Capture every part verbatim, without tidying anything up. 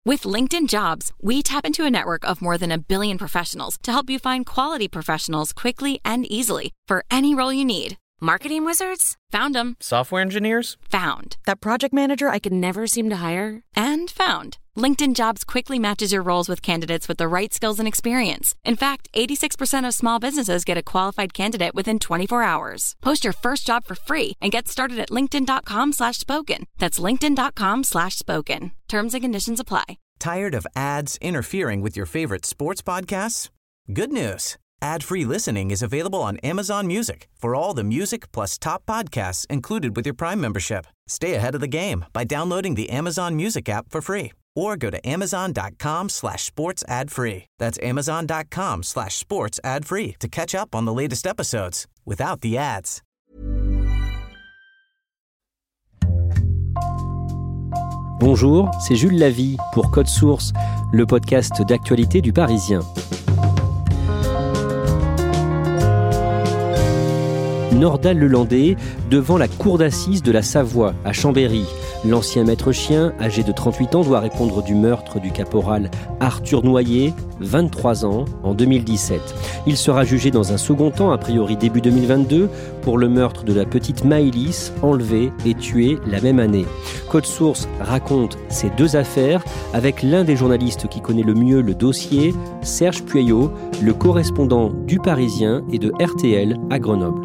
With LinkedIn Jobs, we tap into a network of more than a billion professionals to help you find quality professionals quickly and easily for any role you need. Marketing wizards? Found them. Software engineers? Found. That project manager I could never seem to hire? And found. LinkedIn Jobs quickly matches your roles with candidates with the right skills and experience. In fact, eighty-six percent of small businesses get a qualified candidate within twenty-four hours. Post your first job for free and get started at linkedin.com slash spoken. That's linkedin.com slash spoken. Terms and conditions apply. Tired of ads interfering with your favorite sports podcasts? Good news. Ad-free listening is available on Amazon Music for all the music plus top podcasts included with your Prime membership. Stay ahead of the game by downloading the Amazon Music app for free or go to amazon.com slash sports ad free. That's amazon.com slash sports ad free to catch up on the latest episodes without the ads. Bonjour, c'est Jules Lavie pour Code Source, le podcast d'actualité du Parisien. Nordal-Lelandais devant la cour d'assises de la Savoie à Chambéry. L'ancien maître chien, âgé de trente-huit ans, doit répondre du meurtre du caporal Arthur Noyer, vingt-trois ans, en deux mille dix-sept. Il sera jugé dans un second temps, a priori début deux mille vingt-deux, pour le meurtre de la petite Maëlys, enlevée et tuée la même année. Code Source raconte ces deux affaires avec l'un des journalistes qui connaît le mieux le dossier, Serge Pueyo, le correspondant du Parisien et de R T L à Grenoble.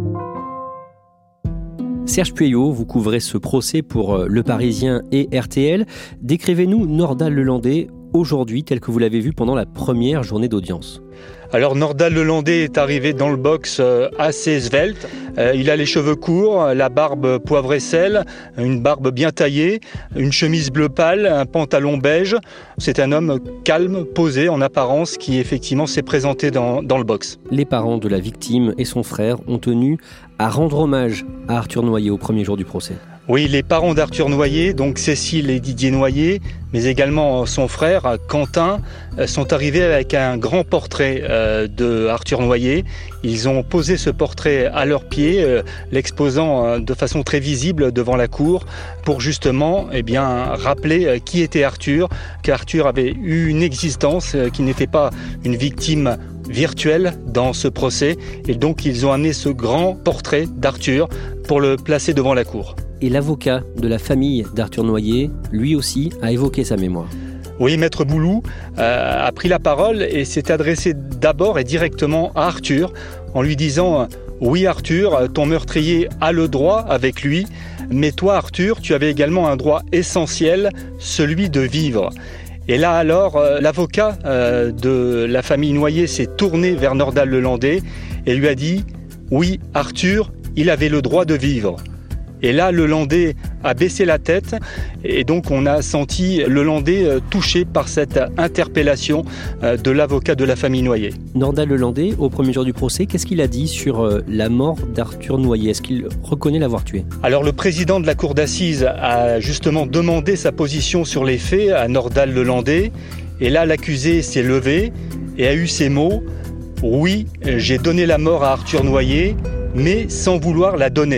Serge Pueyo, vous couvrez ce procès pour Le Parisien et R T L. Décrivez-nous Nordal-Lelandais aujourd'hui tel que vous l'avez vu pendant la première journée d'audience. Alors Nordal-Lelandais est arrivé dans le box assez svelte. Euh, il a les cheveux courts, la barbe poivre et sel, une barbe bien taillée, une chemise bleu pâle, un pantalon beige. C'est un homme calme, posé en apparence qui effectivement s'est présenté dans, dans le box. Les parents de la victime et son frère ont tenu à rendre hommage à Arthur Noyer au premier jour du procès. Oui, les parents d'Arthur Noyer, donc Cécile et Didier Noyer, mais également son frère Quentin, sont arrivés avec un grand portrait euh, de Arthur Noyer. Ils ont posé ce portrait à leurs pieds, euh, l'exposant euh, de façon très visible devant la cour pour justement eh bien, rappeler euh, qui était Arthur, qu'Arthur avait eu une existence, euh, qu'il n'était pas une victime virtuelle dans ce procès. Et donc ils ont amené ce grand portrait d'Arthur pour le placer devant la cour. Et l'avocat de la famille d'Arthur Noyer, lui aussi, a évoqué sa mémoire. Oui, Maître Boulou euh, a pris la parole et s'est adressé d'abord et directement à Arthur en lui disant « Oui Arthur, ton meurtrier a le droit avec lui, mais toi Arthur, tu avais également un droit essentiel, celui de vivre ». Et là alors, euh, l'avocat euh, de la famille Noyer s'est tourné vers Nordal-Lelandais et lui a dit « Oui Arthur, il avait le droit de vivre ». Et là, Lelandais a baissé la tête et donc on a senti Lelandais touché par cette interpellation de l'avocat de la famille Noyer. Nordal-Lelandais, au premier jour du procès, qu'est-ce qu'il a dit sur la mort d'Arthur Noyer ? Est-ce qu'il reconnaît l'avoir tué ? Alors le président de la cour d'assises a justement demandé sa position sur les faits à Nordal-Lelandais et là l'accusé s'est levé et a eu ces mots « Oui, j'ai donné la mort à Arthur Noyer, mais sans vouloir la donner ».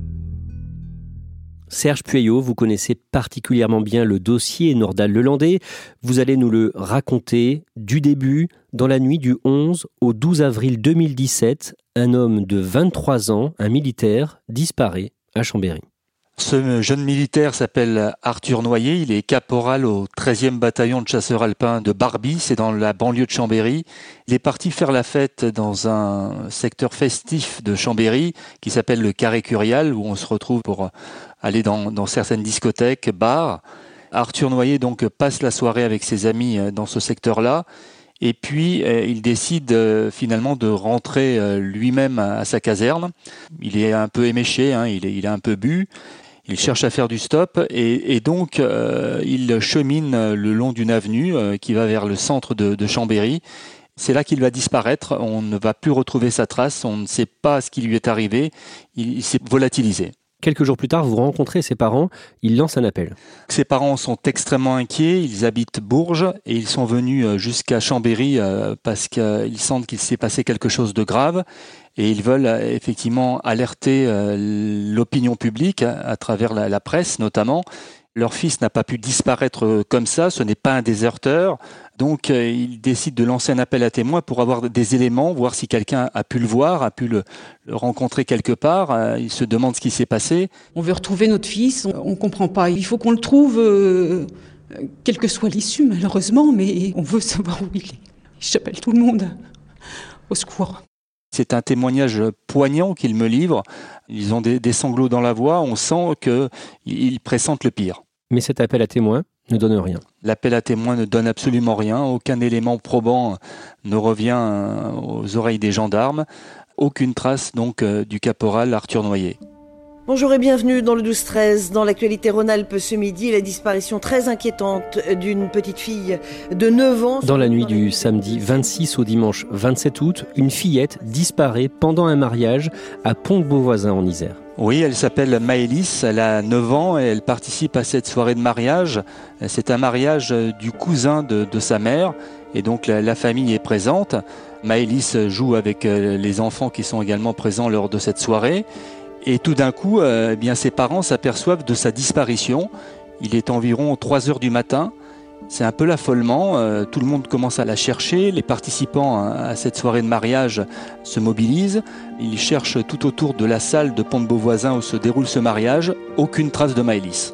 Serge Pueyo, vous connaissez particulièrement bien le dossier Nordal-Lelandais. Vous allez nous le raconter du début. Dans la nuit du onze au douze avril deux mille dix-sept, un homme de vingt-trois ans, un militaire, disparaît à Chambéry. Ce jeune militaire s'appelle Arthur Noyer, il est caporal au treizième bataillon de chasseurs alpins de Barbie, c'est dans la banlieue de Chambéry. Il est parti faire la fête dans un secteur festif de Chambéry qui s'appelle le Carré Curial, où on se retrouve pour aller dans, dans certaines discothèques, bars. Arthur Noyer donc passe la soirée avec ses amis dans ce secteur-là. Et puis, euh, il décide euh, finalement de rentrer euh, lui-même à, à sa caserne. Il est un peu éméché, hein, il est, il est un peu bu. Il cherche à faire du stop et, et donc euh, il chemine le long d'une avenue euh, qui va vers le centre de, de Chambéry. C'est là qu'il va disparaître. On ne va plus retrouver sa trace. On ne sait pas ce qui lui est arrivé. Il, il s'est volatilisé. Quelques jours plus tard, vous rencontrez ses parents, il lance un appel. Ses parents sont extrêmement inquiets, ils habitent Bourges et ils sont venus jusqu'à Chambéry parce qu'ils sentent qu'il s'est passé quelque chose de grave et ils veulent effectivement alerter l'opinion publique à travers la presse notamment. Leur fils n'a pas pu disparaître comme ça, ce n'est pas un déserteur. Donc euh, il décide de lancer un appel à témoins pour avoir des éléments, voir si quelqu'un a pu le voir, a pu le, le rencontrer quelque part. Euh, il se demande ce qui s'est passé. On veut retrouver notre fils, on ne comprend pas. Il faut qu'on le trouve, euh, quelle que soit l'issue malheureusement, mais on veut savoir où il est. J'appelle tout le monde au secours. C'est un témoignage poignant qu'ils me livrent. Ils ont des, des sanglots dans la voix. On sent qu'ils pressentent le pire. Mais cet appel à témoins ne donne rien. L'appel à témoins ne donne absolument rien. Aucun élément probant ne revient aux oreilles des gendarmes. Aucune trace donc du caporal Arthur Noyer. Bonjour et bienvenue dans le douze treize. Dans l'actualité Rhône-Alpes ce midi, la disparition très inquiétante d'une petite fille de neuf ans. Dans la nuit du samedi vingt-six au dimanche vingt-sept août, une fillette disparaît pendant un mariage à Pont-de-Beauvoisin en Isère. Oui, elle s'appelle Maëlys, elle a neuf ans et elle participe à cette soirée de mariage. C'est un mariage du cousin de, de sa mère et donc la, la famille est présente. Maëlys joue avec les enfants qui sont également présents lors de cette soirée. Et tout d'un coup, euh, eh bien, ses parents s'aperçoivent de sa disparition. Il est environ trois heures du matin. C'est un peu l'affolement. Euh, tout le monde commence à la chercher. Les participants à cette soirée de mariage se mobilisent. Ils cherchent tout autour de la salle de Pont-de-Beauvoisin où se déroule ce mariage. Aucune trace de Maëlys.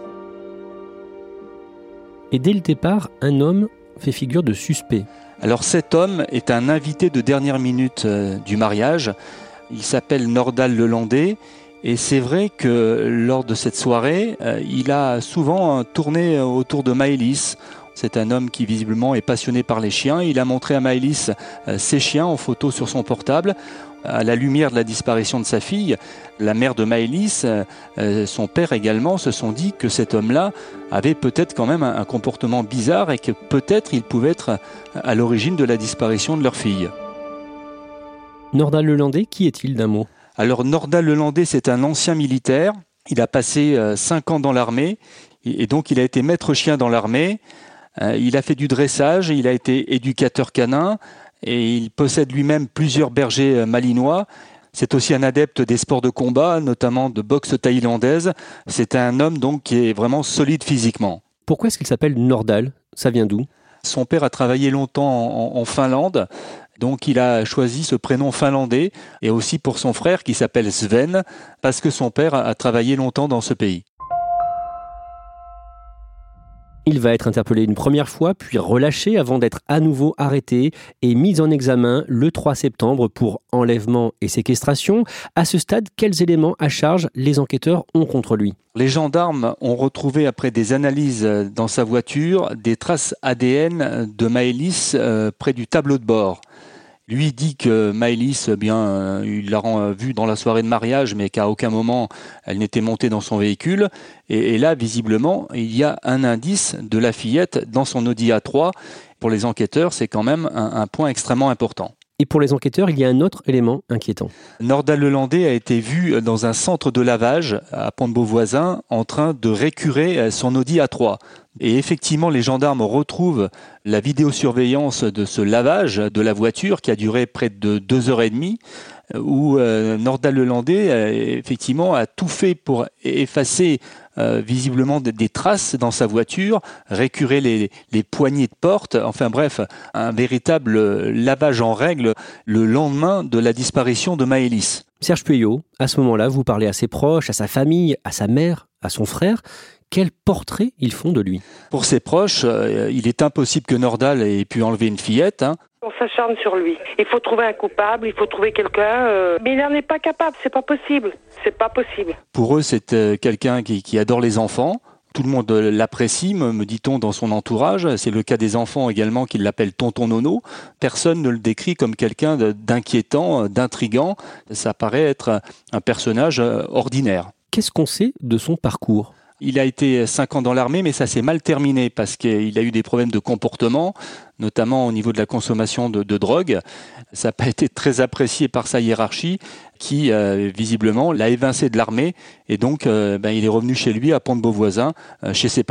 Et dès le départ, un homme fait figure de suspect. Alors cet homme est un invité de dernière minute euh, du mariage. Il s'appelle Nordal Lelandais. Et c'est vrai que lors de cette soirée, euh, il a souvent tourné autour de Maëlys. C'est un homme qui visiblement est passionné par les chiens. Il a montré à Maëlys euh, ses chiens en photo sur son portable. À la lumière de la disparition de sa fille, la mère de Maëlys, euh, son père également, se sont dit que cet homme-là avait peut-être quand même un, un comportement bizarre et que peut-être il pouvait être à l'origine de la disparition de leur fille. Nordal Lelandais, qui est-il d'un mot ? Alors Nordal Lelandais, c'est un ancien militaire. Il a passé euh, cinq ans dans l'armée et, et donc il a été maître chien dans l'armée. Euh, il a fait du dressage, il a été éducateur canin et il possède lui-même plusieurs bergers euh, malinois. C'est aussi un adepte des sports de combat, notamment de boxe thaïlandaise. C'est un homme donc qui est vraiment solide physiquement. Pourquoi est-ce qu'il s'appelle Nordal ? Ça vient d'où ? Son père a travaillé longtemps en, en Finlande. Donc il a choisi ce prénom finlandais et aussi pour son frère qui s'appelle Sven parce que son père a travaillé longtemps dans ce pays. Il va être interpellé une première fois, puis relâché avant d'être à nouveau arrêté et mis en examen le trois septembre pour enlèvement et séquestration. À ce stade, quels éléments à charge les enquêteurs ont contre lui ? Les gendarmes ont retrouvé, après des analyses dans sa voiture, des traces A D N de Maëlys euh, près du tableau de bord. Lui dit que Maëlys, eh bien, euh, il l'a vue dans la soirée de mariage, mais qu'à aucun moment elle n'était montée dans son véhicule. Et, et là, visiblement, il y a un indice de la fillette dans son Audi A trois. Pour les enquêteurs, c'est quand même un, un point extrêmement important. Et pour les enquêteurs, il y a un autre élément inquiétant. Nordal Lelandais a été vu dans un centre de lavage à Pont-de-Beauvoisin en train de récurer son Audi A trois. Et effectivement, les gendarmes retrouvent la vidéosurveillance de ce lavage de la voiture qui a duré près de deux heures et demie, où euh, Nordal Lelandais euh, effectivement a tout fait pour effacer euh, visiblement des, des traces dans sa voiture, récurer les, les poignées de porte, enfin bref, un véritable lavage en règle le lendemain de la disparition de Maëlys. Serge Pueyo, à ce moment-là, vous parlez à ses proches, à sa famille, à sa mère, à son frère. Quel portrait ils font de lui ? Pour ses proches, euh, il est impossible que Nordal ait pu enlever une fillette. Hein. On s'acharne sur lui. Il faut trouver un coupable, il faut trouver quelqu'un. Euh... Mais il n'en est pas capable, c'est pas possible. C'est pas possible. Pour eux, c'est euh, quelqu'un qui, qui adore les enfants. Tout le monde l'apprécie, me, me dit-on, dans son entourage. C'est le cas des enfants également qui l'appellent Tonton Nono. Personne ne le décrit comme quelqu'un d'inquiétant, d'intrigant. Ça paraît être un personnage ordinaire. Qu'est-ce qu'on sait de son parcours ? Il a été cinq ans dans l'armée, mais ça s'est mal terminé parce qu'il a eu des problèmes de comportement, notamment au niveau de la consommation de, de drogue. Ça n'a pas été très apprécié par sa hiérarchie qui, euh, visiblement, l'a évincé de l'armée. Et donc, euh, ben, il est revenu chez lui à Pont-de-Beauvoisin, euh, chez ses parents.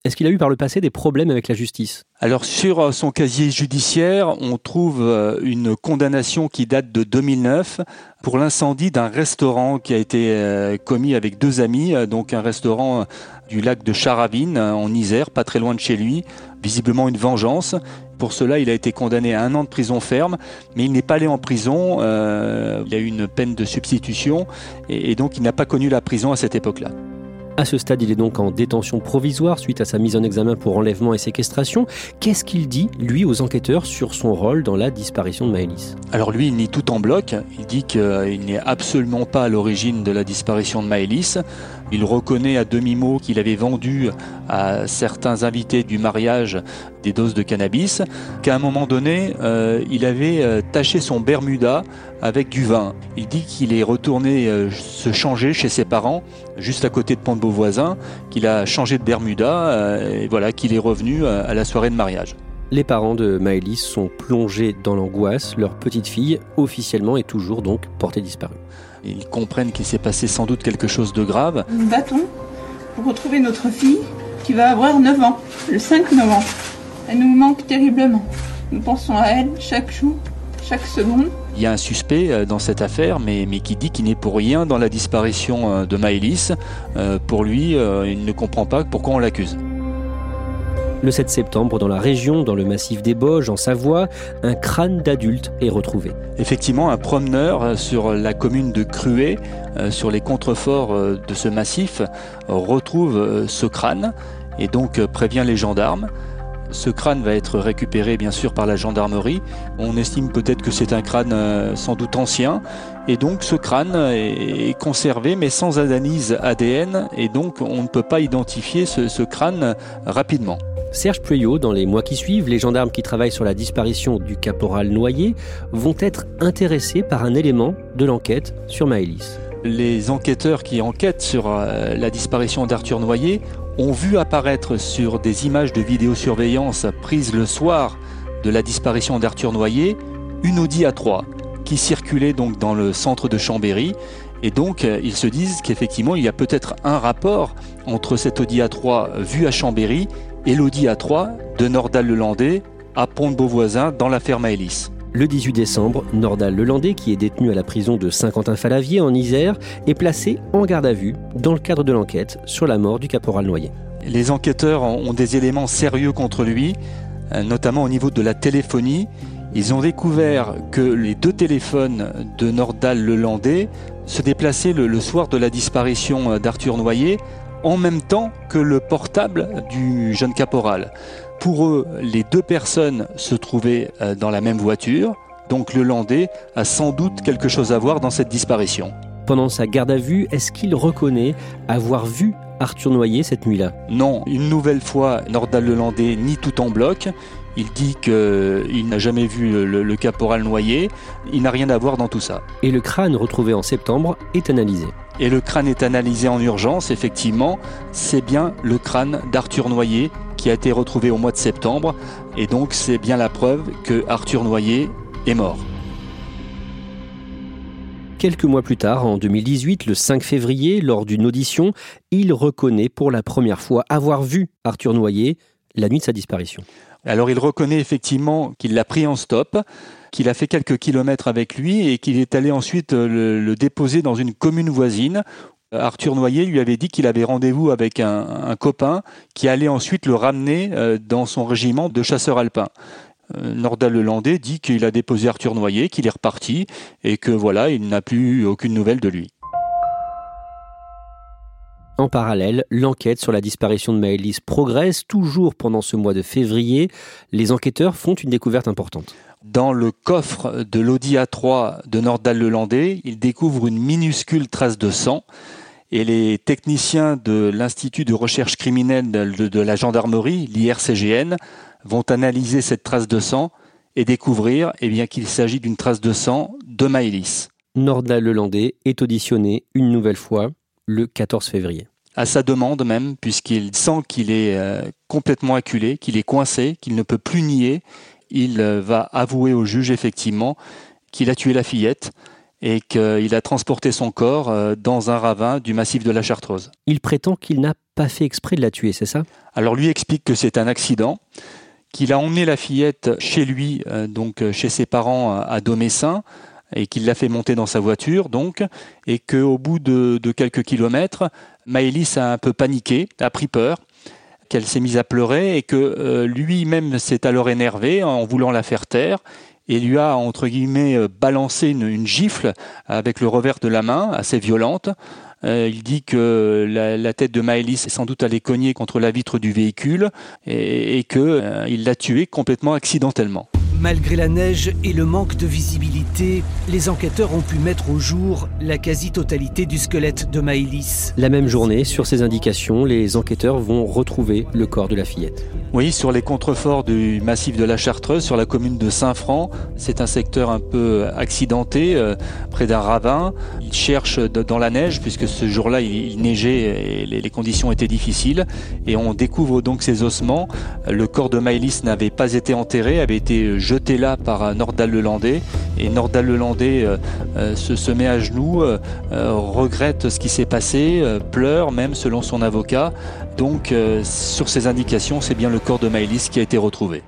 Est-ce qu'il a eu par le passé des problèmes avec la justice ? Alors sur son casier judiciaire, on trouve une condamnation qui date de deux mille neuf pour l'incendie d'un restaurant qui a été commis avec deux amis, donc un restaurant du lac de Charavine en Isère, pas très loin de chez lui, visiblement une vengeance. Pour cela, il a été condamné à un an de prison ferme, mais il n'est pas allé en prison, euh, il a eu une peine de substitution et, et donc il n'a pas connu la prison à cette époque-là. À ce stade, il est donc en détention provisoire suite à sa mise en examen pour enlèvement et séquestration. Qu'est-ce qu'il dit, lui, aux enquêteurs sur son rôle dans la disparition de Maëlys ? Alors lui, il nie tout en bloc. Il dit qu'il n'est absolument pas à l'origine de la disparition de Maëlys. Il reconnaît à demi-mot qu'il avait vendu à certains invités du mariage des doses de cannabis, qu'à un moment donné, euh, il avait euh, taché son Bermuda avec du vin. Il dit qu'il est retourné euh, se changer chez ses parents, juste à côté de Pont-de-Beauvoisin, qu'il a changé de Bermuda, euh, et voilà, qu'il est revenu euh, à la soirée de mariage. Les parents de Maëlys sont plongés dans l'angoisse. Leur petite fille, officiellement, est toujours donc portée disparue. Ils comprennent qu'il s'est passé sans doute quelque chose de grave. Nous nous battons pour retrouver notre fille qui va avoir neuf ans, le cinq novembre. Elle nous manque terriblement. Nous pensons à elle chaque jour, chaque seconde. Il y a un suspect dans cette affaire, mais, mais qui dit qu'il n'est pour rien dans la disparition de Maëlys. Euh, pour lui, euh, il ne comprend pas pourquoi on l'accuse. Le sept septembre, dans la région, dans le massif des Bauges, en Savoie, un crâne d'adulte est retrouvé. Effectivement, un promeneur sur la commune de Cruet, sur les contreforts de ce massif, retrouve ce crâne et donc prévient les gendarmes. Ce crâne va être récupéré bien sûr par la gendarmerie. On estime peut-être que c'est un crâne sans doute ancien. Et donc ce crâne est conservé mais sans analyse A D N. Et donc on ne peut pas identifier ce, ce crâne rapidement. Serge Pueyo, dans les mois qui suivent, les gendarmes qui travaillent sur la disparition du caporal Noyer vont être intéressés par un élément de l'enquête sur Maëlys. Les enquêteurs qui enquêtent sur la disparition d'Arthur Noyer ont vu apparaître sur des images de vidéosurveillance prises le soir de la disparition d'Arthur Noyer une Audi A trois qui circulait donc dans le centre de Chambéry. Et donc, ils se disent qu'effectivement, il y a peut-être un rapport entre cette Audi A trois vue à Chambéry et l'Audi A trois de Nordal-le-Landais à Pont-de-Beauvoisin dans l'affaire Maëlys. Le dix-huit décembre, Nordal-le-Landais, qui est détenu à la prison de Saint-Quentin-Falavier en Isère, est placé en garde à vue dans le cadre de l'enquête sur la mort du caporal Noyer. Les enquêteurs ont des éléments sérieux contre lui, notamment au niveau de la téléphonie. Ils ont découvert que les deux téléphones de Nordal-le-Landais se déplaçaient le, le soir de la disparition d'Arthur Noyer en même temps que le portable du jeune caporal. Pour eux, les deux personnes se trouvaient dans la même voiture, donc le Landais a sans doute quelque chose à voir dans cette disparition. Pendant sa garde à vue, est-ce qu'il reconnaît avoir vu Arthur Noyer cette nuit-là ? Non, une nouvelle fois, Nordal-le-Landais nie tout en bloc. Il dit qu'il n'a jamais vu le, le caporal Noyer. Il n'a rien à voir dans tout ça. Et le crâne retrouvé en septembre est analysé. Et le crâne est analysé en urgence, effectivement. C'est bien le crâne d'Arthur Noyer qui a été retrouvé au mois de septembre. Et donc, c'est bien la preuve que Arthur Noyer est mort. Quelques mois plus tard, en deux mille dix-huit, le cinq février, lors d'une audition, il reconnaît pour la première fois avoir vu Arthur Noyer la nuit de sa disparition. Alors il reconnaît effectivement qu'il l'a pris en stop, qu'il a fait quelques kilomètres avec lui et qu'il est allé ensuite le, le déposer dans une commune voisine. Arthur Noyer lui avait dit qu'il avait rendez-vous avec un, un copain qui allait ensuite le ramener dans son régiment de chasseurs alpins. Nordal-le-Landais dit qu'il a déposé Arthur Noyer, qu'il est reparti et que voilà, il n'a plus aucune nouvelle de lui. En parallèle, l'enquête sur la disparition de Maëlys progresse. Toujours pendant ce mois de février, les enquêteurs font une découverte importante. Dans le coffre de l'Audi A trois de Nordal-le-Landais, ils découvrent une minuscule trace de sang. Et les techniciens de l'Institut de recherche criminelle de, de la gendarmerie, l'I R C G N, vont analyser cette trace de sang et découvrir eh bien, qu'il s'agit d'une trace de sang de Maëlys. Nordal-le-Landais est auditionné une nouvelle fois le quatorze février. À sa demande même, puisqu'il sent qu'il est euh, complètement acculé, qu'il est coincé, qu'il ne peut plus nier, il euh, va avouer au juge effectivement qu'il a tué la fillette et qu'il a transporté son corps euh, dans un ravin du massif de la Chartreuse. Il prétend qu'il n'a pas fait exprès de la tuer, c'est ça ? Alors lui explique que c'est un accident, qu'il a emmené la fillette chez lui, euh, donc chez ses parents à Domessin, et qu'il l'a fait monter dans sa voiture, donc, et qu'au bout de, de quelques kilomètres, Maëlys a un peu paniqué, a pris peur, qu'elle s'est mise à pleurer, et que euh, lui-même s'est alors énervé en voulant la faire taire, et lui a, entre guillemets, balancé une, une gifle avec le revers de la main, assez violente. Euh, il dit que la, la tête de Maëlys est sans doute allée cogner contre la vitre du véhicule, et, et qu'il euh, l'a tuée complètement accidentellement. Malgré la neige et le manque de visibilité, les enquêteurs ont pu mettre au jour la quasi-totalité du squelette de Maëlys. La même journée, sur ces indications, les enquêteurs vont retrouver le corps de la fillette. Oui, sur les contreforts du massif de la Chartreuse, sur la commune de Saint-Franc. C'est un secteur un peu accidenté, euh, près d'un ravin. Ils cherchent dans la neige, puisque ce jour-là, il, il neigeait et les, les conditions étaient difficiles. Et on découvre donc ces ossements. Le corps de Maëlys n'avait pas été enterré, avait été jeté là par Nordahl-Lelandais. Et Nordahl-Lelandais euh, euh, se, se met à genoux, euh, euh, regrette ce qui s'est passé, euh, pleure même selon son avocat. Donc euh, sur ces indications, c'est bien le corps de Maëlys qui a été retrouvé.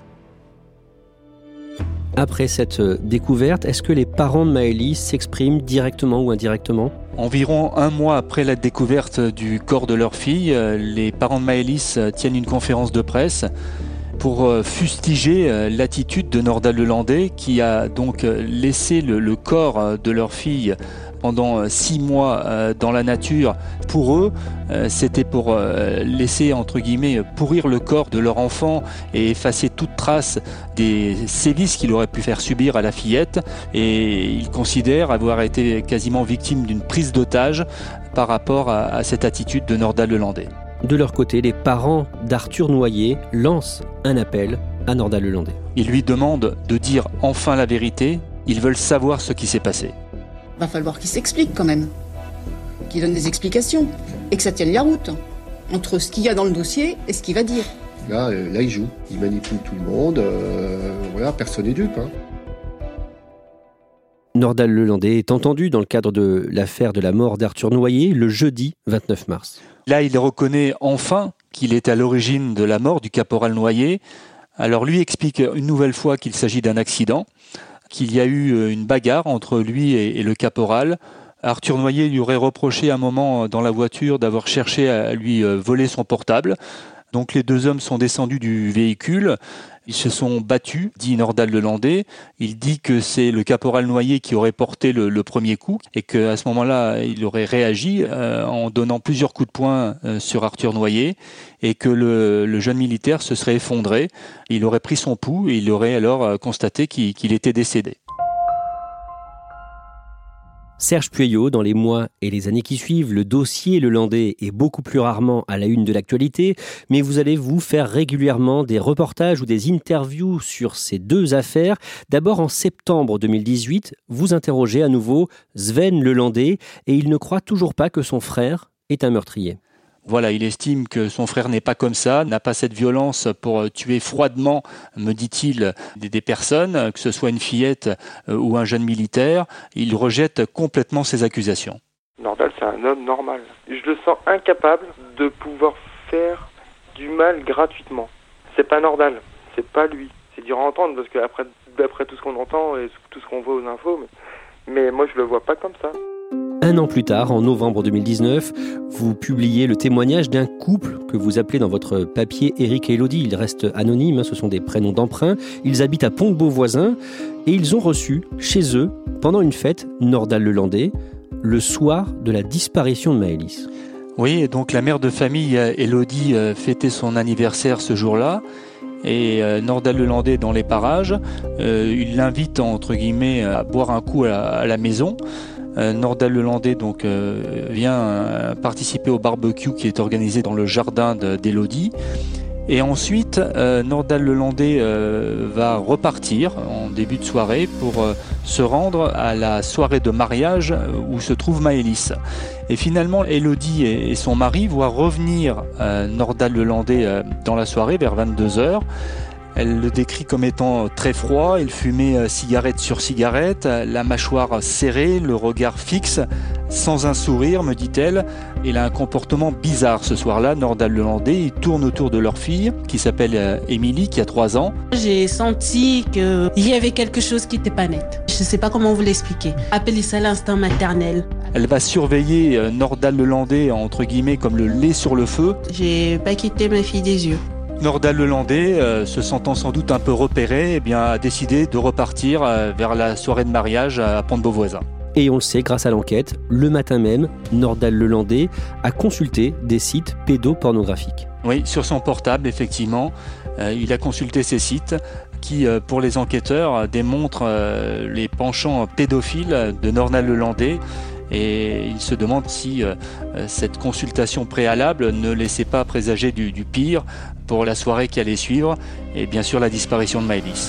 Après cette découverte, est-ce que les parents de Maëlys s'expriment directement ou indirectement ? Environ un mois après la découverte du corps de leur fille, les parents de Maëlys tiennent une conférence de presse pour fustiger l'attitude de Nordahl-Lelandais, qui a donc laissé le, le corps de leur fille pendant six mois dans la nature. Pour eux, c'était pour laisser, entre guillemets, pourrir le corps de leur enfant et effacer toute trace des sévices qu'il aurait pu faire subir à la fillette. Et ils considèrent avoir été quasiment victimes d'une prise d'otage par rapport à, à cette attitude de Nordahl-Lelandais. De leur côté, les parents d'Arthur Noyer lancent un appel à Nordahl-Lelandais. Ils lui demandent de dire enfin la vérité. Ils veulent savoir ce qui s'est passé. Va falloir qu'il s'explique quand même, qu'il donne des explications et que ça tienne la route entre ce qu'il y a dans le dossier et ce qu'il va dire. Là, là il joue, il manipule tout le monde, euh, voilà, personne n'est dupe. Hein. Nordahl-Lelandais est entendu dans le cadre de l'affaire de la mort d'Arthur Noyer le jeudi vingt-neuf mars. Là, il reconnaît enfin qu'il est à l'origine de la mort du caporal Noyer. Alors lui explique une nouvelle fois qu'il s'agit d'un accident, qu'il y a eu une bagarre entre lui et le caporal. Arthur Noyer lui aurait reproché un moment dans la voiture d'avoir cherché à lui voler son portable. Donc les deux hommes sont descendus du véhicule, ils se sont battus, dit Nordahl-Lelandais. Il dit que c'est le caporal Noyer qui aurait porté le, le premier coup et qu'à ce moment-là, il aurait réagi euh, en donnant plusieurs coups de poing euh, sur Arthur Noyer et que le, le jeune militaire se serait effondré. Il aurait pris son pouls et il aurait alors euh, constaté qu'il, qu'il était décédé. Serge Pueyo, dans les mois et les années qui suivent, le dossier Lelandais est beaucoup plus rarement à la une de l'actualité, mais vous allez vous faire régulièrement des reportages ou des interviews sur ces deux affaires. D'abord, en septembre deux mille dix-huit, vous interrogez à nouveau Sven Lelandais et il ne croit toujours pas que son frère est un meurtrier. Voilà, il estime que son frère n'est pas comme ça, n'a pas cette violence pour tuer froidement, me dit-il, des personnes, que ce soit une fillette ou un jeune militaire. Il rejette complètement ces accusations. Nordahl, c'est un homme normal. Je le sens incapable de pouvoir faire du mal gratuitement. C'est pas Nordahl, c'est pas lui. C'est dur à entendre parce qu'après d'après tout ce qu'on entend et tout ce qu'on voit aux infos, mais, mais moi je le vois pas comme ça. Un an plus tard, en novembre deux mille dix-neuf, vous publiez le témoignage d'un couple que vous appelez dans votre papier Éric et Élodie. Ils restent anonymes, ce sont des prénoms d'emprunt. Ils habitent à Pont-de-Beauvoisin et ils ont reçu chez eux, pendant une fête, Nordahl-Lelandais, le soir de la disparition de Maëlys. Oui, et donc la mère de famille, Élodie, fêtait son anniversaire ce jour-là. Et Nordahl-Lelandais dans les parages, euh, il l'invite entre guillemets à boire un coup à la, à la maison. Euh, Nordahl-Lelandais donc euh, vient euh, participer au barbecue qui est organisé dans le jardin de, d'Élodie. Et ensuite, euh, Nordahl-Lelandais euh, va repartir en début de soirée pour euh, se rendre à la soirée de mariage où se trouve Maëlys. Et finalement, Élodie et, et son mari voient revenir euh, Nordahl-Lelandais euh, dans la soirée vers vingt-deux heures. Elle le décrit comme étant très froid, il fumait cigarette sur cigarette, la mâchoire serrée, le regard fixe. sans un sourire, me dit-elle. Il a un comportement bizarre ce soir-là, Nordal-Lelandais. Il tourne autour de leur fille, qui s'appelle Émilie, qui a trois ans. J'ai senti qu'il y avait quelque chose qui n'était pas net. Je ne sais pas comment vous l'expliquer. Appelez ça l'instinct maternel. Elle va surveiller Nordal-Lelandais, entre guillemets, comme le lait sur le feu. J'ai pas quitté ma fille des yeux. Nordal-Lelandais, euh, se sentant sans doute un peu repéré, eh bien, a décidé de repartir euh, vers la soirée de mariage à Pont-de-Beauvoisin. Et on le sait grâce à l'enquête, le matin même, Nordal-Lelandais a consulté des sites pédopornographiques. Oui, sur son portable, effectivement, euh, il a consulté ces sites qui, euh, pour les enquêteurs, démontrent euh, les penchants pédophiles de Nordal-Lelandais. Et il se demande si euh, cette consultation préalable ne laissait pas présager du, du pire pour la soirée qui allait suivre et bien sûr la disparition de Maëlys.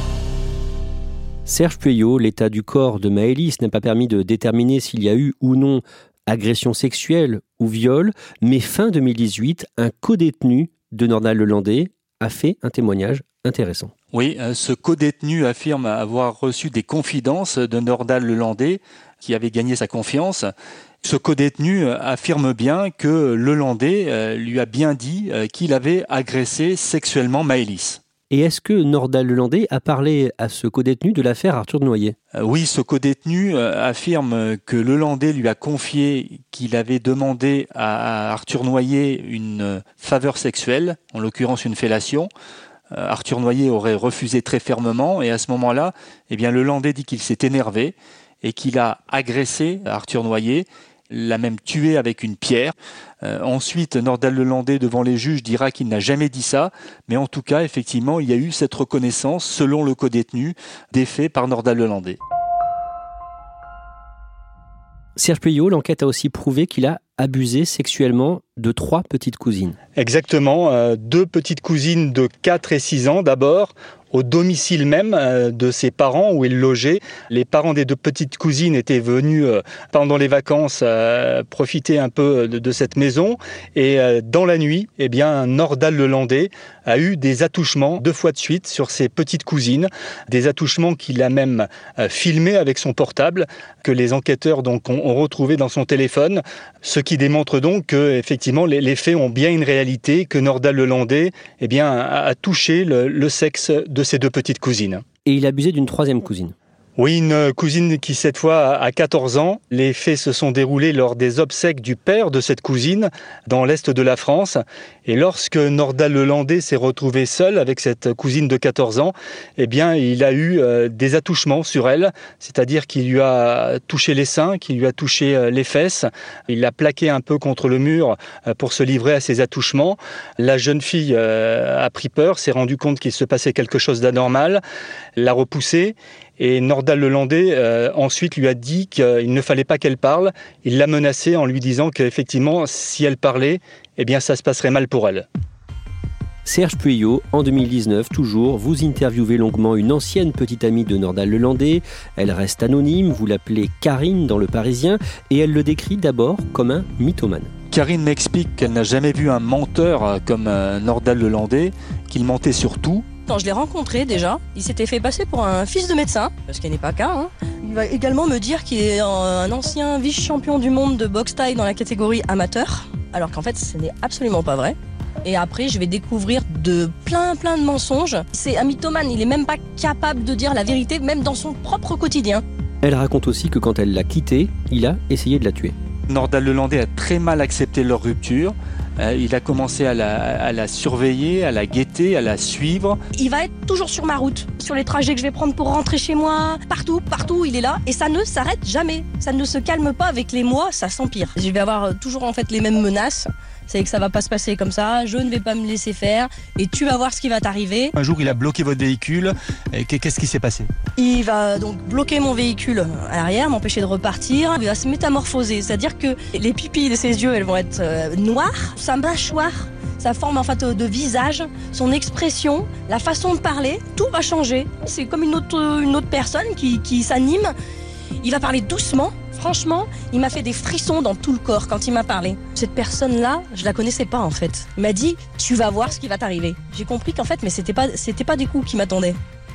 Serge Pueyo, l'état du corps de Maëlys n'a pas permis de déterminer s'il y a eu ou non agression sexuelle ou viol, mais fin deux mille dix-huit, un codétenu de Nordal-Lelandais a fait un témoignage intéressant. Oui, ce codétenu affirme avoir reçu des confidences de Nordal-Lelandais qui avait gagné sa confiance. Ce codétenu affirme bien que Lelandais lui a bien dit qu'il avait agressé sexuellement Maëlys. Et est-ce que Nordal-Lelandais a parlé à ce codétenu de l'affaire Arthur Noyer ? Oui, ce codétenu affirme que Lelandais lui a confié qu'il avait demandé à Arthur Noyer une faveur sexuelle, en l'occurrence une fellation. Arthur Noyer aurait refusé très fermement et à ce moment-là, eh bien, Lelandais dit qu'il s'est énervé et qu'il a agressé Arthur Noyer, l'a même tué avec une pierre. Euh, ensuite, Nordal-Lelandais, devant les juges, dira qu'il n'a jamais dit ça, mais en tout cas, effectivement, il y a eu cette reconnaissance, selon le codétenu, des faits par Nordal-Lelandais. Serge Pueyo, l'enquête a aussi prouvé qu'il a abusé sexuellement de trois petites cousines. Exactement, euh, deux petites cousines de quatre et six ans d'abord, au domicile même euh, de ses parents où il logeait. Les parents des deux petites cousines étaient venus euh, pendant les vacances euh, profiter un peu de, de cette maison et euh, dans la nuit, eh bien, Nordal-Lelandais a eu des attouchements deux fois de suite sur ses petites cousines, des attouchements qu'il a même euh, filmés avec son portable, que les enquêteurs donc ont, ont retrouvé dans son téléphone, ce qui démontre donc que effectivement les, les faits ont bien une réalité, que Nordal-Lelandais eh bien, a, a touché le, le sexe de ses deux petites cousines. Et il abusait d'une troisième cousine. Oui, une cousine qui cette fois a quatorze ans. Les faits se sont déroulés lors des obsèques du père de cette cousine dans l'est de la France. Et lorsque Nordal-Lelandais s'est retrouvé seul avec cette cousine de quatorze ans, eh bien, il a eu euh, des attouchements sur elle, c'est-à-dire qu'il lui a touché les seins, qu'il lui a touché euh, les fesses. Il l'a plaqué un peu contre le mur euh, pour se livrer à ces attouchements. La jeune fille euh, a pris peur, s'est rendue compte qu'il se passait quelque chose d'anormal, l'a repoussé. Et Nordal-Lelandais euh, ensuite lui a dit qu'il ne fallait pas qu'elle parle. Il l'a menacée en lui disant qu'effectivement, si elle parlait, eh bien, ça se passerait mal pour elle. Serge Pueyo, en deux mille dix-neuf, toujours, vous interviewez longuement une ancienne petite amie de Nordal-Lelandais. Elle reste anonyme, vous l'appelez Karine dans Le Parisien, et elle le décrit d'abord comme un mythomane. Karine m'explique qu'elle n'a jamais vu un menteur comme Nordal-Lelandais, qu'il mentait sur tout. Quand je l'ai rencontré déjà, il s'était fait passer pour un fils de médecin, ce qui n'est pas cas. Hein. Il va également me dire qu'il est un ancien vice-champion du monde de boxe thaï dans la catégorie amateur, alors qu'en fait ce n'est absolument pas vrai. Et après je vais découvrir de plein plein de mensonges. C'est un mythomane, il est même pas capable de dire la vérité, même dans son propre quotidien. Elle raconte aussi que quand elle l'a quitté, il a essayé de la tuer. Nordal-Lelandais a très mal accepté leur rupture. Euh, il a commencé à la, à la surveiller, à la guetter, à la suivre. Il va être toujours sur ma route, sur les trajets que je vais prendre pour rentrer chez moi. Partout, partout, il est là. Et ça ne s'arrête jamais. Ça ne se calme pas avec les mois, ça s'empire. Je vais avoir toujours en fait les mêmes menaces. C'est que ça va pas se passer comme ça, je ne vais pas me laisser faire et tu vas voir ce qui va t'arriver. Un jour, il a bloqué votre véhicule. Qu'est-ce qui s'est passé ? Il va donc bloquer mon véhicule à l'arrière, m'empêcher de repartir. Il va se métamorphoser, c'est-à-dire que les pupilles de ses yeux, elles vont être euh, noires. Sa mâchoire, sa forme en fait de visage, son expression, la façon de parler, tout va changer. C'est comme une autre, une autre personne qui, qui s'anime. Il va parler doucement. Franchement, il m'a fait des frissons dans tout le corps quand il m'a parlé. Cette personne-là, je la connaissais pas en fait. Il m'a dit, tu vas voir ce qui va t'arriver. J'ai compris qu'en fait, mais c'était pas, c'était pas des coups qui m'attendaient.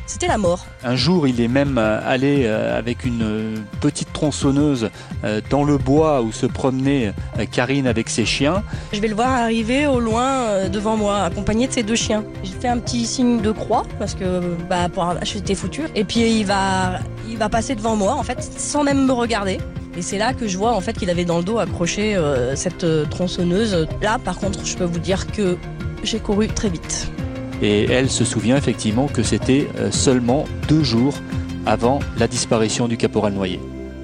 C'était la mort. Un jour, il est même allé avec une petite tronçonneuse dans le bois où se promenait Karine avec ses chiens. Je vais le voir arriver au loin devant moi, accompagné de ses deux chiens. J'ai fait un petit signe de croix parce que bah, pour j'étais foutu. Et puis il va, il va passer devant moi en fait, sans même me regarder. Et c'est là que je vois en fait qu'il avait dans le dos accroché euh, cette euh, tronçonneuse. Là, par contre, je peux vous dire que j'ai couru très vite. Et elle se souvient effectivement que c'était euh, seulement deux jours avant la disparition du caporal Noyer.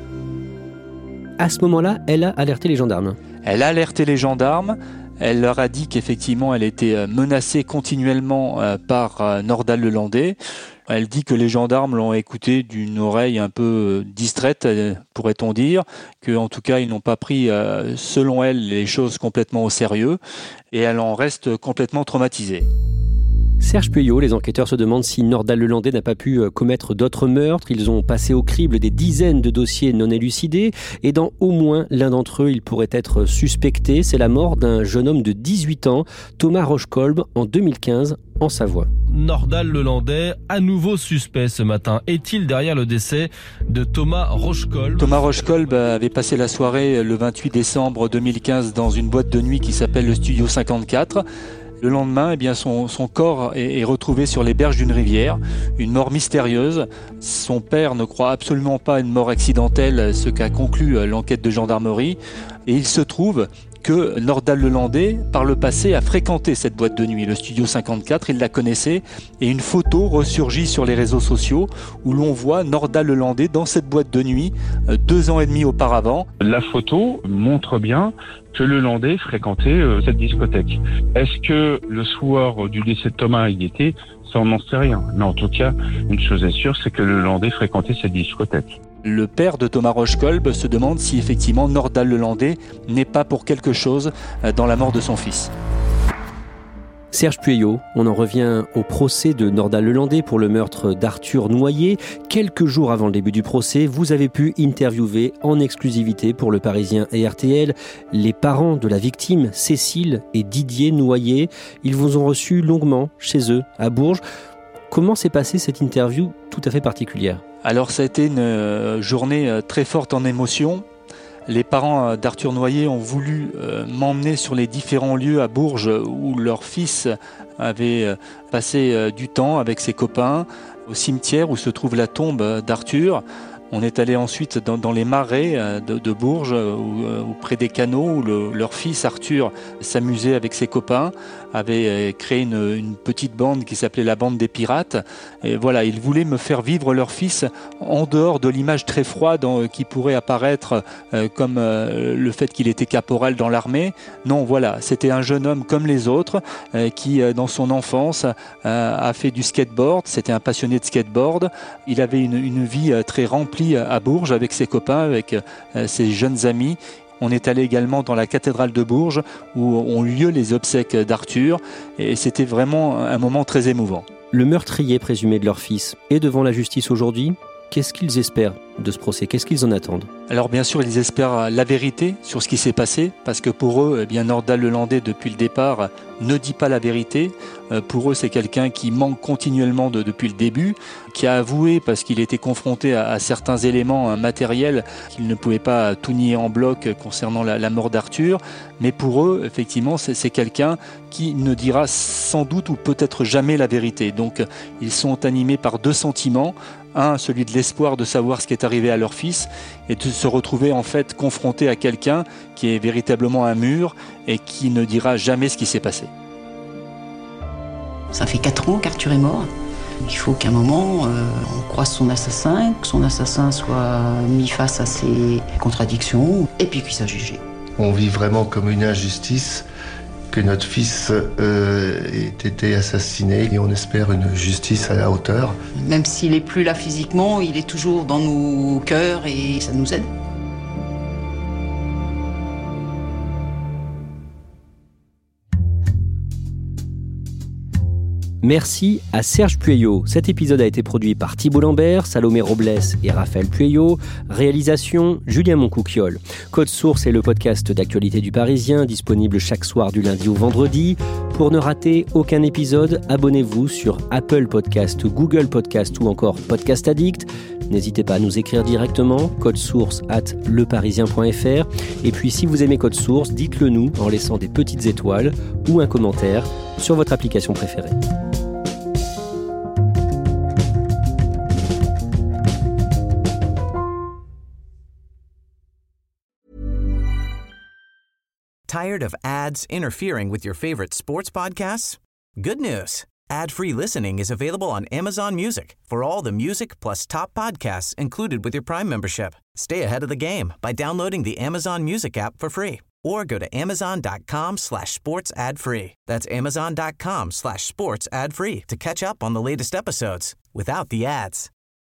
À ce moment-là, elle a alerté les gendarmes. Elle a alerté les gendarmes. Elle leur a dit qu'effectivement, elle était menacée continuellement euh, par euh, Nordal-Lelandais. Elle dit que les gendarmes l'ont écoutée d'une oreille un peu distraite, pourrait-on dire, qu'en tout cas, ils n'ont pas pris, euh, selon elle, les choses complètement au sérieux, et elle en reste complètement traumatisée. Serge Pueyo, les enquêteurs se demandent si Nordal-Lelandais n'a pas pu commettre d'autres meurtres. Ils ont passé au crible des dizaines de dossiers non élucidés et dans au moins l'un d'entre eux, il pourrait être suspecté. C'est la mort d'un jeune homme de dix-huit ans, Thomas Rochekolb, en deux mille quinze, en Savoie. Nordal-Lelandais, à nouveau suspect ce matin. Est-il derrière le décès de Thomas Rochekolb ? Thomas Rochekolb avait passé la soirée le vingt-huit décembre deux mille quinze dans une boîte de nuit qui s'appelle le Studio cinquante-quatre. Le lendemain, eh bien, son, son corps est, est retrouvé sur les berges d'une rivière, une mort mystérieuse. Son père ne croit absolument pas à une mort accidentelle, ce qu'a conclu l'enquête de gendarmerie. Et il se trouve que Nordal-Lelandais, par le passé, a fréquenté cette boîte de nuit, le Studio cinquante-quatre, il la connaissait, et une photo ressurgit sur les réseaux sociaux où l'on voit Nordal-Lelandais dans cette boîte de nuit deux ans et demi auparavant. La photo montre bien que Lelandais fréquentait euh, cette discothèque. Est-ce que le soir du décès de Thomas y était ? Ça, on n'en sait rien. Mais en tout cas, une chose est sûre, c'est que Lelandais fréquentait cette discothèque. Le père de Thomas Rochekolb se demande si effectivement Nordal-Lelandais n'est pas pour quelque chose dans la mort de son fils. Serge Pueyo, on en revient au procès de Nordal-Lelandais pour le meurtre d'Arthur Noyer. Quelques jours avant le début du procès, vous avez pu interviewer en exclusivité pour Le Parisien et R T L les parents de la victime, Cécile et Didier Noyer. Ils vous ont reçu longuement chez eux, à Bourges. Comment s'est passée cette interview tout à fait particulière ? Alors ça a été une journée très forte en émotion. Les parents d'Arthur Noyer ont voulu m'emmener sur les différents lieux à Bourges où leur fils avait passé du temps avec ses copains, au cimetière où se trouve la tombe d'Arthur. On est allé ensuite dans, dans les marais de, de Bourges, où, où près des canaux, où le, leur fils Arthur s'amusait avec ses copains, avait créé une, une petite bande qui s'appelait la bande des pirates. Et voilà, ils voulaient me faire vivre leur fils en dehors de l'image très froide en, qui pourrait apparaître euh, comme euh, le fait qu'il était caporal dans l'armée. Non, voilà, c'était un jeune homme comme les autres euh, qui, euh, dans son enfance, euh, a fait du skateboard. C'était un passionné de skateboard. Il avait une, une vie euh, très remplie à Bourges avec ses copains, avec euh, ses jeunes amis. On est allé également dans la cathédrale de Bourges où ont lieu les obsèques d'Arthur et c'était vraiment un moment très émouvant. Le meurtrier présumé de leur fils est devant la justice aujourd'hui. Qu'est-ce qu'ils espèrent de ce procès ? Qu'est-ce qu'ils en attendent ? Alors bien sûr, ils espèrent la vérité sur ce qui s'est passé, parce que pour eux, eh bien, Nordal-Lelandais, depuis le départ, ne dit pas la vérité. Euh, pour eux, c'est quelqu'un qui manque continuellement de, depuis le début, qui a avoué, parce qu'il était confronté à, à certains éléments hein, matériels, qu'il ne pouvait pas tout nier en bloc concernant la, la mort d'Arthur. Mais pour eux, effectivement, c'est, c'est quelqu'un qui ne dira sans doute ou peut-être jamais la vérité. Donc, ils sont animés par deux sentiments. Un, celui de l'espoir de savoir ce qui est arrivé à leur fils et de se retrouver en fait confronté à quelqu'un qui est véritablement un mur et qui ne dira jamais ce qui s'est passé. Ça fait quatre ans qu'Arthur est mort. Il faut qu'à un moment, euh, on croise son assassin, que son assassin soit mis face à ses contradictions et puis qu'il soit jugé. On vit vraiment comme une injustice que notre fils euh, ait été assassiné et on espère une justice à la hauteur. Même s'il n'est plus là physiquement, il est toujours dans nos cœurs et ça nous aide. Merci à Serge Pueyo. Cet épisode a été produit par Thibault Lambert, Salomé Robles et Raphaël Pueyo. Réalisation, Julien Moncouquiol. Code Source est le podcast d'actualité du Parisien, disponible chaque soir du lundi au vendredi. Pour ne rater aucun épisode, abonnez-vous sur Apple Podcast, Google Podcast ou encore Podcast Addict. N'hésitez pas à nous écrire directement, code source arobase leparisien point f r. Et puis si vous aimez Code Source, dites-le nous en laissant des petites étoiles ou un commentaire sur votre application préférée. Tired of ads interfering with your favorite sports podcasts? Good news. Ad-free listening is available on Amazon Music for all the music plus top podcasts included with your Prime membership. Stay ahead of the game by downloading the Amazon Music app for free or go to amazon.com slash sports ad free. That's amazon.com slash sports ad free to catch up on the latest episodes without the ads.